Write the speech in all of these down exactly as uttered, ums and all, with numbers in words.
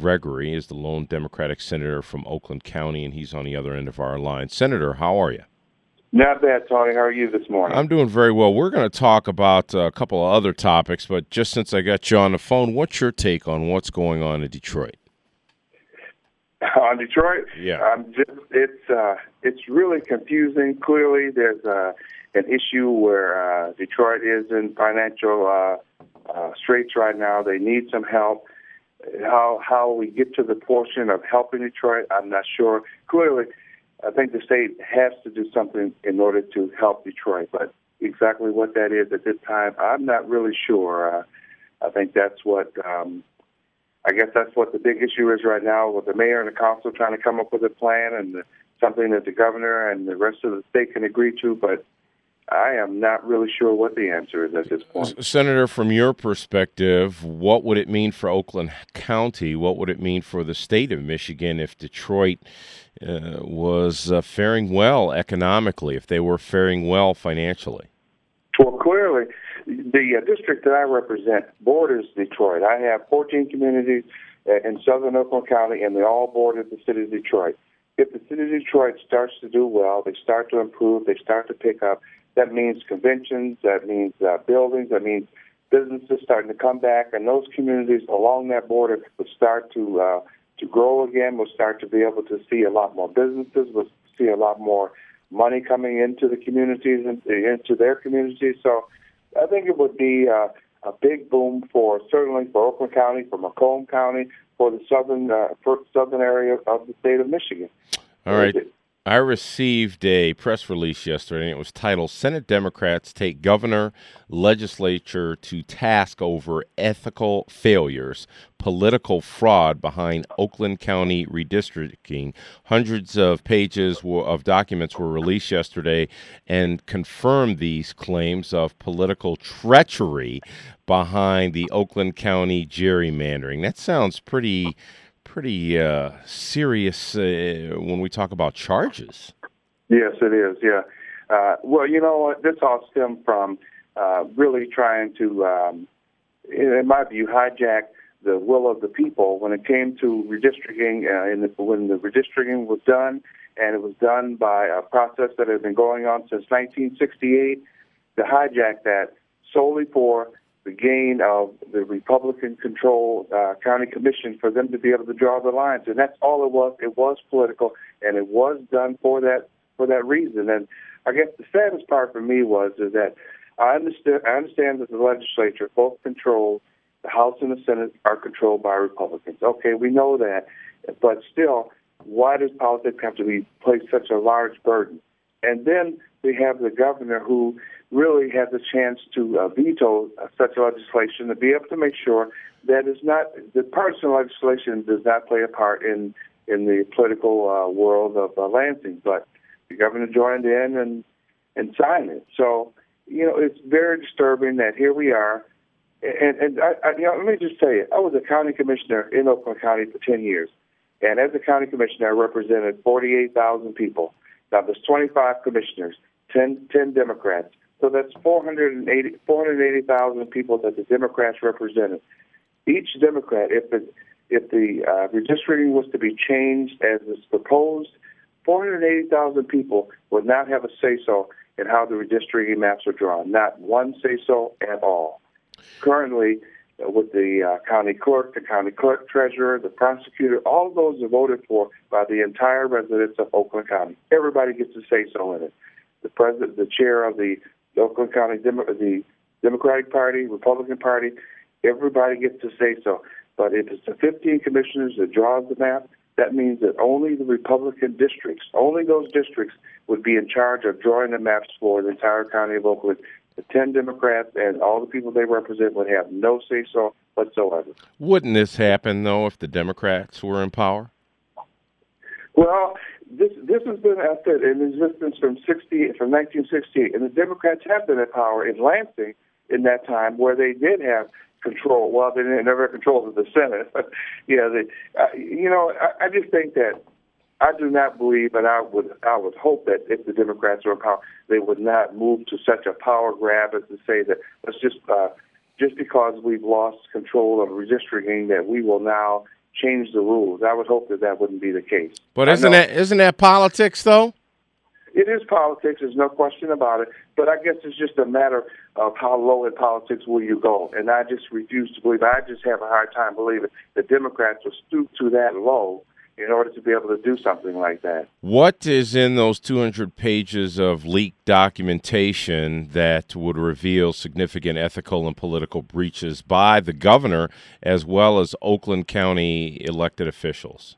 Gregory is the lone Democratic senator from Oakland County, and he's on the other end of our line. Senator, how are you? Not bad, Tony. How are you this morning? I'm doing very well. We're going to talk about a couple of other topics, but just since I got you on the phone, what's your take on what's going on in Detroit? On Detroit? Yeah. Um, just, it's uh, it's really confusing. Clearly, there's uh, an issue where uh, Detroit is in financial uh, uh, straits right now. They need some help. How how we get to the portion of helping Detroit, I'm not sure. Clearly, I think the state has to do something in order to help Detroit, but exactly what that is at this time, I'm not really sure. Uh, I think that's what. Um, I guess that's what the big issue is right now, with the mayor and the council trying to come up with a plan and the, something that the governor and the rest of the state can agree to. But I am not really sure what the answer is at this point. Senator, from your perspective, what would it mean for Oakland County? What would it mean for the state of Michigan if Detroit uh, was uh, faring well economically, if they were faring well financially? Well, clearly, the uh, district that I represent borders Detroit. I have fourteen communities uh, in southern Oakland County, and they all border the city of Detroit. If the city of Detroit starts to do well, they start to improve, they start to pick up, that means conventions, that means uh, buildings, that means businesses starting to come back, and those communities along that border will start to uh, to grow again. We'll start to be able to see a lot more businesses. We'll see a lot more money coming into the communities and into their communities. So I think it would be uh, a big boom for certainly for Oakland County, for Macomb County, for the southern uh, for southern area of the state of Michigan. All right. I received a press release yesterday, and it was titled, Senate Democrats Take Governor, Legislature to Task Over Ethical Failures, Political Fraud Behind Oakland County Redistricting. Hundreds of pages of documents were released yesterday and confirmed these claims of political treachery behind the Oakland County gerrymandering. That sounds pretty... pretty uh, serious uh, when we talk about charges. Yes, it is, yeah. Uh, well, you know what, this all stemmed from uh, really trying to, um, in my view, hijack the will of the people when it came to redistricting, uh, in the, when the redistricting was done, and it was done by a process that had been going on since nineteen sixty-eight, to hijack that solely for the gain of the Republican-controlled uh, county commission for them to be able to draw the lines, and that's all it was. It was political, and it was done for that for that reason. And I guess the saddest part for me was is that I understand I understand that the legislature, both controlled, the House and the Senate are controlled by Republicans. Okay, we know that, but still, why does politics have to be place such a large burden? And then we have the governor who really has a chance to uh, veto uh, such legislation, to be able to make sure that is not the partisan legislation does not play a part in in the political uh, world of uh, Lansing. But the governor joined in and and signed it. So you know it's very disturbing that here we are. And and I, I, you know let me just tell you, I was a county commissioner in Oakland County for ten years, and as a county commissioner, I represented forty-eight thousand people. Now there's twenty-five commissioners, ten, ten Democrats. So that's four hundred eighty thousand people that the Democrats represented. Each Democrat, if the, if the uh, redistricting was to be changed as is proposed, four hundred eighty thousand people would not have a say-so in how the redistricting maps are drawn, not one say-so at all. Currently, uh, with the uh, county clerk, the county clerk treasurer, the prosecutor, all of those are voted for by the entire residents of Oakland County. Everybody gets a say-so in it. The president, the chair of the The Oakland County, Demo- the Democratic Party, Republican Party, everybody gets to say so. But if it's the fifteen commissioners that draws the map, that means that only the Republican districts, only those districts would be in charge of drawing the maps for the entire county of Oakland. The ten Democrats and all the people they represent would have no say-so whatsoever. Wouldn't this happen, though, if the Democrats were in power? Well, this this has been I said, in existence from sixty from nineteen sixty-eight, and the Democrats have been in power in Lansing in that time, where they did have control. Well, they didn't never control of the Senate, but yeah, they, uh, you know, I, I just think that I do not believe, and I would I would hope that if the Democrats were in power, they would not move to such a power grab as to say that let's just uh, just because we've lost control of redistricting, that we will now change the rules. I would hope that that wouldn't be the case. But isn't that isn't that politics, though? It is politics. There's no question about it. But I guess it's just a matter of how low in politics will you go. And I just refuse to believe. I just have a hard time believing the Democrats will stoop to that low in order to be able to do something like that. What is in those two hundred pages of leaked documentation that would reveal significant ethical and political breaches by the governor as well as Oakland County elected officials?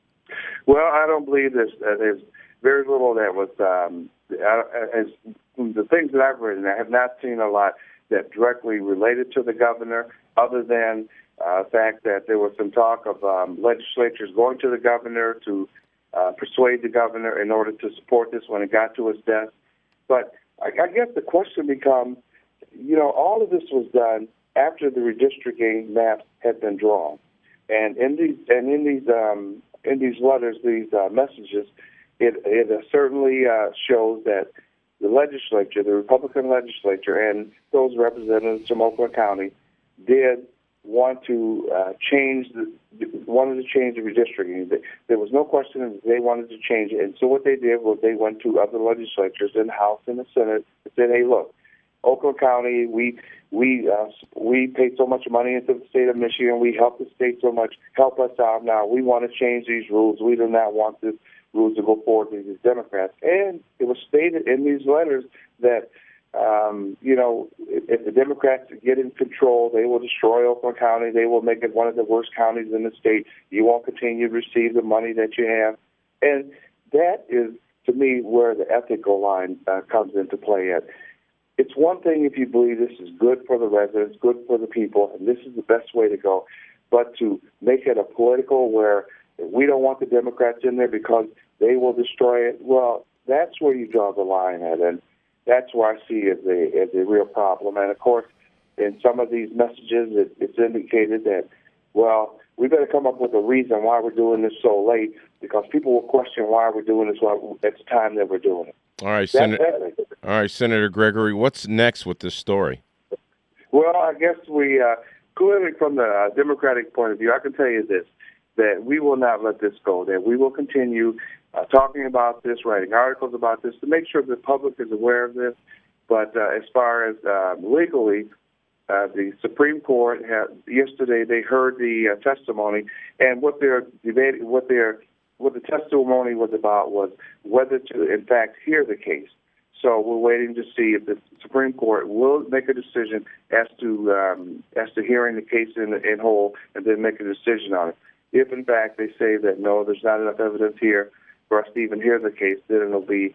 Well, I don't believe there's, uh, there's very little that was, um, as the things that I've written, I have not seen a lot that directly related to the governor, other than uh, the fact that there was some talk of um, legislatures going to the governor to uh, persuade the governor in order to support this when it got to his desk. But I, I guess the question becomes, you know, all of this was done after the redistricting maps had been drawn, and in these and in these um, in these letters, these uh, messages, it it uh, certainly uh, shows that the legislature, the Republican legislature, and those representatives from Oakland County did want to uh, change the wanted to change the redistricting. There was no question that they wanted to change it, and so what they did was they went to other legislatures in the House and the Senate and said, "Hey, look, Oakland County, we we uh, we paid so much money into the state of Michigan. We helped the state so much. Help us out now. We want to change these rules. We do not want this rules to go forward with these Democrats." And it was stated in these letters that, um, you know, if, if the Democrats get in control, they will destroy Oakland County. They will make it one of the worst counties in the state. You won't continue to receive the money that you have. And that is, to me, where the ethical line uh, comes into play at. It's one thing if you believe this is good for the residents, good for the people, and this is the best way to go. But to make it a political where we don't want the Democrats in there because they will destroy it, well, that's where you draw the line at, and that's where I see as a, as a real problem. And, of course, in some of these messages, it, it's indicated that, well, we better come up with a reason why we're doing this so late, because people will question why we're doing this at the time that we're doing it. All right, Senator. All right, Senator Gregory, what's next with this story? Well, I guess we uh, clearly, from the uh, Democratic point of view, I can tell you this: that we will not let this go. That we will continue uh, talking about this, writing articles about this, to make sure the public is aware of this. But uh, as far as uh, legally, uh, the Supreme Court had, yesterday they heard the uh, testimony, and what they're debating, what they're What the testimony was about was whether to, in fact, hear the case. So we're waiting to see if the Supreme Court will make a decision as to um, as to hearing the case in, in whole, and then make a decision on it. If, in fact, they say that, no, there's not enough evidence here for us to even hear the case, then it'll be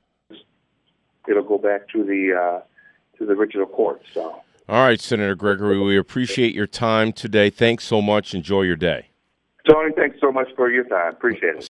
it'll go back to the uh, to the original court. So. All right, Senator Gregory, we appreciate your time today. Thanks so much. Enjoy your day. Tony, thanks so much for your time. Appreciate it.